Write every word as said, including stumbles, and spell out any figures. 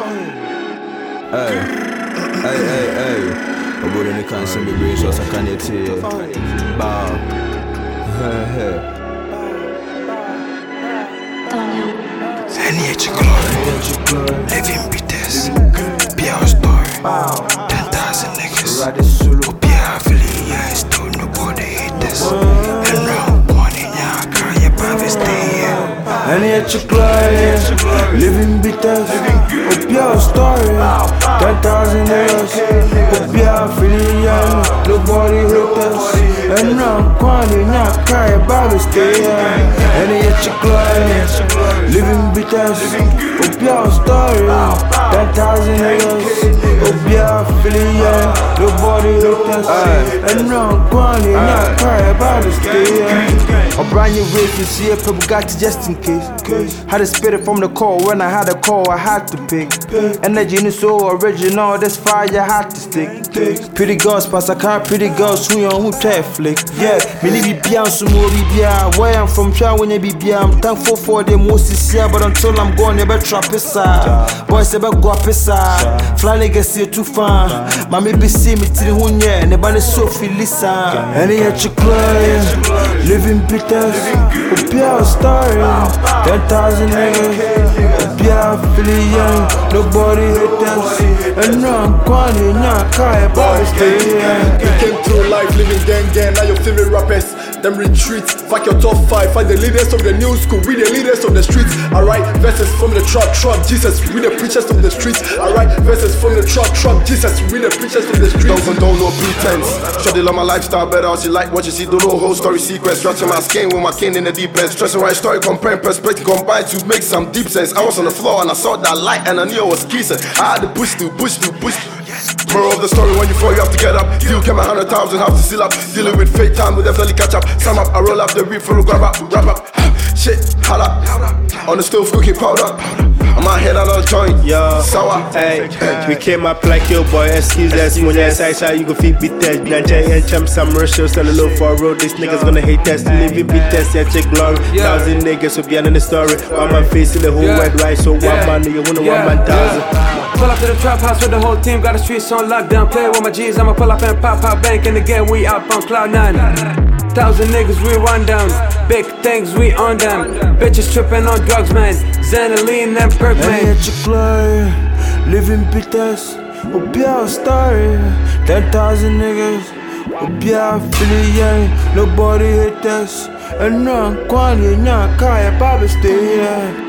Hey, hey, hey, hey. I'm going to the send me brace so I can tell you. Bow. Hey, hey. N H Glory, living beaters, Pierre story, ten thousand niggas, who Pierre feeling, yeah, still nobody hate this. And now, money, yeah, I can't, yeah, probably stay here. N H Glory, living beaters, who Pierre story, ten thousand niggas, who Pierre feeling, yeah, nobody hate us. And now, money, yeah, I can't, yeah, probably stay here. N H Glory, living beaters, who Pierre story, ten thousand niggas, who Pierre feeling, yeah, nobody hate us. And now, money, yeah, I can't, yeah, probably stay here. A brand new race this year, people got to just in case. Had to spit it from the core, when I had a call, I had to pick. Energy is so original, this fire had to stick. Pretty girls, pass a car, pretty girls, who you on who try flick. Yeah, me need be beyond some more be beyond. Where I'm from, try when you be beyond. I'm thankful for the most this year, but until I'm gone, you better trap it side. Boys, you better go up it side. Fly niggas here too far. Mommy be see me till the one year, and the band is so feel listen. And he had your client, living Peters, who Pierre story, ten thousand niggas, who Pierre feeling young, nobody hate us. And now I'm going now, can't buy stay here. You came through life living gang gang, now your favorite rappers. Them retreat, fuck your top five, fight the leaders of the new school, we the leaders of the streets. Alright, verses from the truck, truck, Jesus, we the preachers of the streets. Alright, verses from the truck, truck, Jesus, we the preachers of the streets. Don't condone no pretense. Shawty love my lifestyle better, she like what you see, don't know whole story sequence. Structure my skin with my king in the deep end. Stressing right story, comparing perspective, combine to make some deep sense. I was on the floor and I saw that light and I knew I was kissing. I had to push through, push through, push through. Moral of the story, when you fall you have to get up. You came a hundred times and have to seal up. Dealing with fake time, will definitely catch up. Sum up, I roll up the beat for a grab up, wrap up. Shit, holla. On the stove cooking powder. On my head on a joint, yo, sour. Hey, we came up like yo boy, excuse us. When you're side shot, you go feed beat test. Nigeria and champ, some Russians sell a low for a road. These niggas gonna hate us. Living beat test, yeah, check glory. Thousand niggas will be in the story. One man facing the whole world, right? So one man, you wanna one man thousand. Pull up to the trap house with the whole team, got the streets on lockdown. Play with my G's, I'ma pull up and pop out bank. And again, we up on cloud nine. Thousand niggas, we run down. Big things, we on them. Bitches tripping on drugs, man. Xanaline and perk, man. N H Glory, living Peters, who Pierre story, ten thousand niggas, who Pierre feeling young, nobody hate us. And now I'm going now, can't stay here.